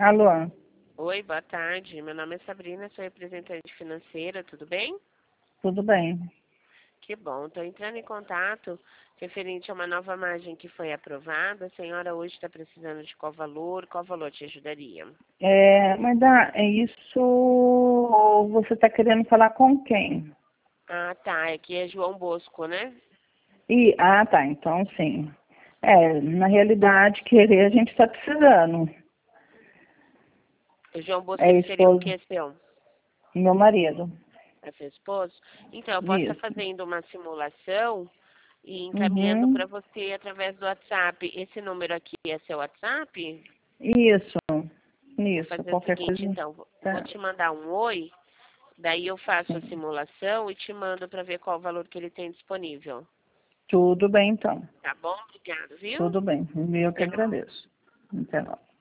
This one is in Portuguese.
Alô, Oi, boa tarde. Meu nome é Sabrina, sou representante financeira, tudo bem? tudo bem? Que bom. Estou entrando em contato referente a uma nova margem que foi aprovada. A senhora hoje está precisando de qual valor te ajudaria? Isso você está querendo falar com quem? Ah, tá. Aqui é João Bosco, né? Tá, então sim. Na realidade, querer a gente está precisando. O João Bosco, É ele seria o esposo, que, seu? meu marido. É seu esposo? Então, eu posso estar Isso. fazendo uma simulação e encaminhando Uhum. para você através do WhatsApp. Esse número aqui é seu WhatsApp? Isso, Vou isso. fazer o Qualquer seguinte, coisa. então. Vou Tá. te mandar um oi. Daí eu faço a Sim. simulação e te mando para ver qual o valor que ele tem disponível. Tudo bem, então. Tá bom? Obrigado, viu? Tudo bem. Eu que Até logo. agradeço. Até logo.